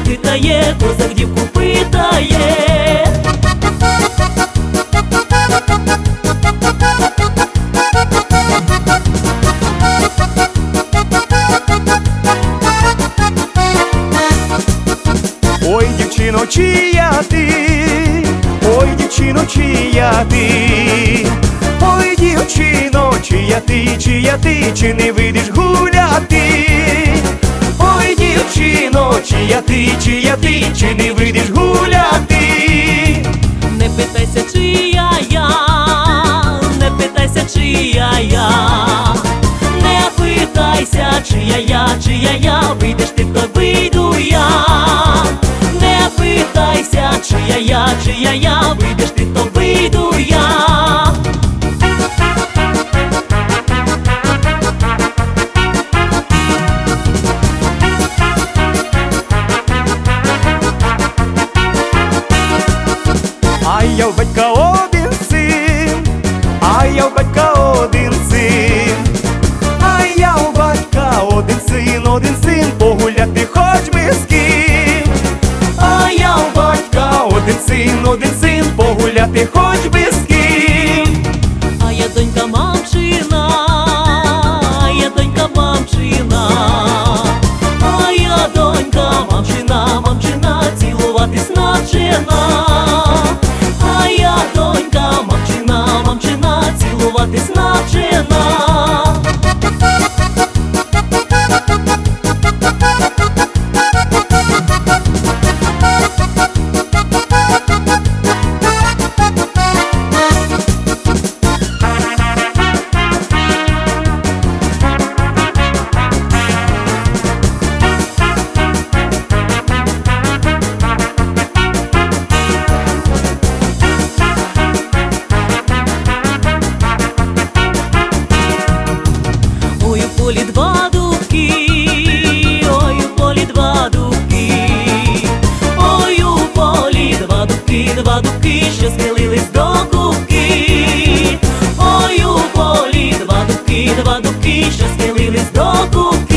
хитає, козак дівку питає. Ой, дівчино, чия ти, ой, дівчино, чия ти, ой, дівчино, чия ти, чи не вийдеш гуляти? Ой, дівчино, чия ти, чи не вийдеш гуляти? Не питайся, чия я, не питайся, чия я, не питайся, чия я, вийдеш ти, то вийду я. Не питайся, чия я, вийдеш ти, то вийду я. А я в батька один син, а я в батька один син, а я в батька один син, погуляти хоч би з ким. А я в батька один син, погуляти хоч би з ким. А я донька мамчина, а я донька мамчина, а я донька мамчина, мамчина, цілуватись навчена. А я донька мамчина, мамчина, цілуватись навчена. Ой, у полі два дубки, ой, у полі два дубки, ой, у полі два дубки, що схилились до кубки. Ой, у полі два дубки, що схилились до кубки.